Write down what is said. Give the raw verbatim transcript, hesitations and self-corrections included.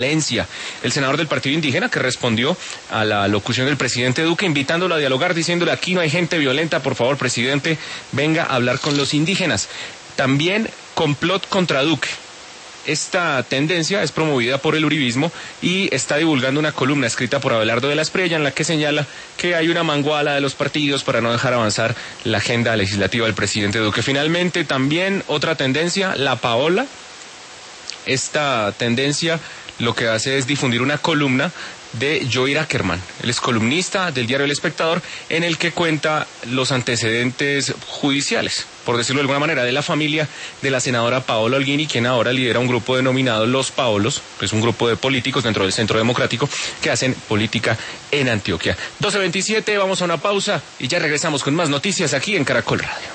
Valencia, el senador del partido indígena que respondió a la locución del presidente Duque invitándolo a dialogar, diciéndole aquí no hay gente violenta, por favor presidente, venga a hablar con los indígenas. También complot contra Duque. Esta tendencia es promovida por el uribismo y está divulgando una columna escrita por Abelardo de la Espriella en la que señala que hay una manguala de los partidos para no dejar avanzar la agenda legislativa del presidente Duque. Finalmente, también otra tendencia, la Paola. Esta tendencia lo que hace es difundir una columna de Joir Ackerman, él es columnista del diario El Espectador, en el que cuenta los antecedentes judiciales, por decirlo de alguna manera, de la familia de la senadora Paola Holguín, quien ahora lidera un grupo denominado Los Paolos, que es un grupo de políticos dentro del Centro Democrático que hacen política en Antioquia. doce veintisiete, vamos a una pausa y ya regresamos con más noticias aquí en Caracol Radio.